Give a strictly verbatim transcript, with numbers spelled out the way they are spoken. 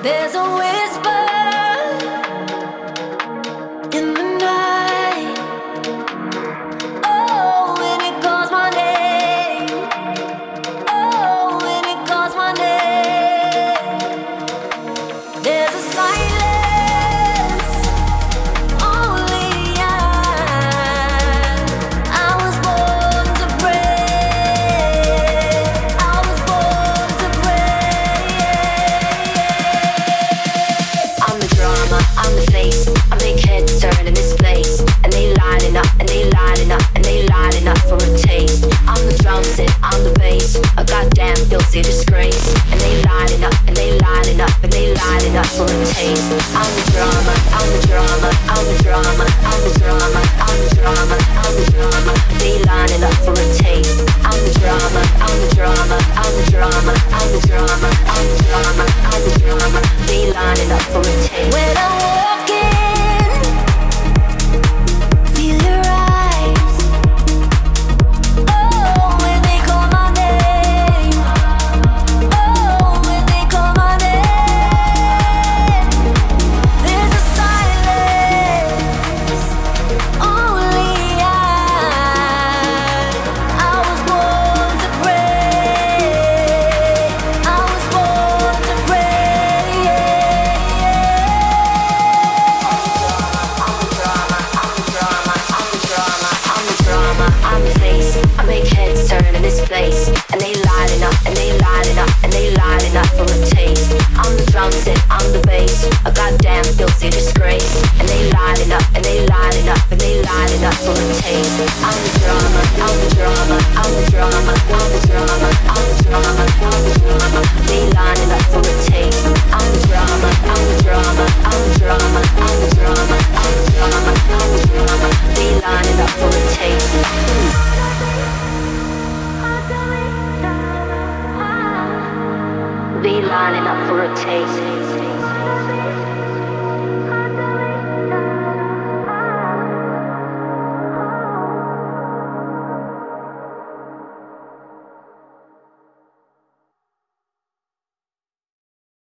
There's a whisper in the night. Oh, when it calls my name. Oh, when it calls my name. There's a silence only I. I was born to pray. I was born to pray. I'm the drama, I'm the face. I make heads turn in this place, and they lining up, and they lining up, and they lining up for a taste. I'm the drum set, I'm the bass, a goddamn filthy disgrace, and they lining up, and they lining up, and they lining up for a taste. I'm the drama, I'm the drama, I'm the drama, I'm the drama, I'm the drama, I'm the drama. They lining up for a taste. I'm the drama, I'm the drama, I'm the drama, I'm the drama, I'm the drama, I'm the drama. They lining up for a taste. When I walk in, feel your eyes. Oh, when they call my name. Oh, when they call my name. There's a silence only I. I was born to pray. I was born to pray. I'm the drama, I'm the drama, I'm the drama, I'm the drama, I'm the face. I make heads turn in this place, and they lining up, and they lining up, and they lining up for a taste. I'm the drum set, I'm the bass, a goddamn filthy disgrace, and they lining up, and they lining up, and they lining up for a taste. I'm the drama, I'm the drama, I'm the drama, I'm the drama, I'm the drama, I'm the drama. They lining up for a taste. I'm the drama, I'm the drama, I'm the drama, I'm the drama, I'm the drama, I'm the drama. They lining up for a taste. They lining up for a taste.